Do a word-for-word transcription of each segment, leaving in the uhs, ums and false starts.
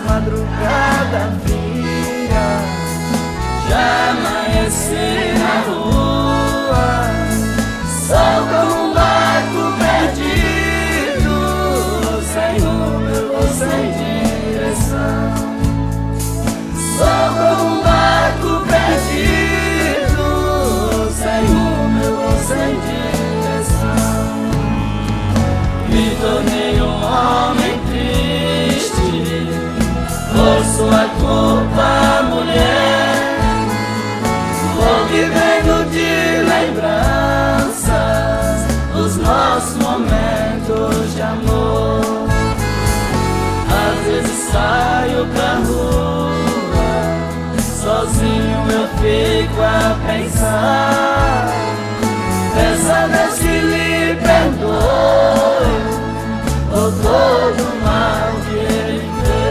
madrugadas frias, já amanheci na rua, só como um barco perdido, sem rumo eu vou sem direção. Só como um barco perdido, sem rumo eu vou sem direção. Me tornei um homem triste por sua culpa, mulher. Vou vivendo de lembranças os nossos momentos de amor. Às vezes saio pra rua, sozinho eu fico a pensar. Peço a Deus que lhe perdoe por todo o mal que ele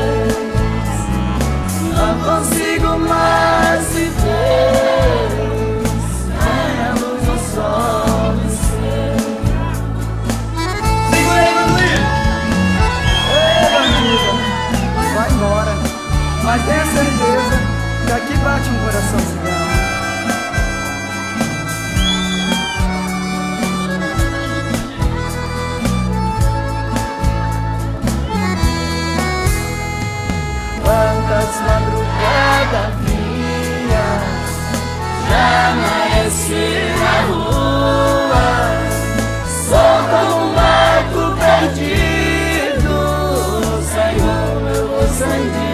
fez. Não consigo mais viver sem a luz do sol me ser. Segura aí, Manuel! Ei, bandido, vai embora, mas tenha certeza que aqui bate um coração cigano. Quantas madrugadas frias, já amanheci na rua, só como um barco perdido, sem rumo eu vou sem dia.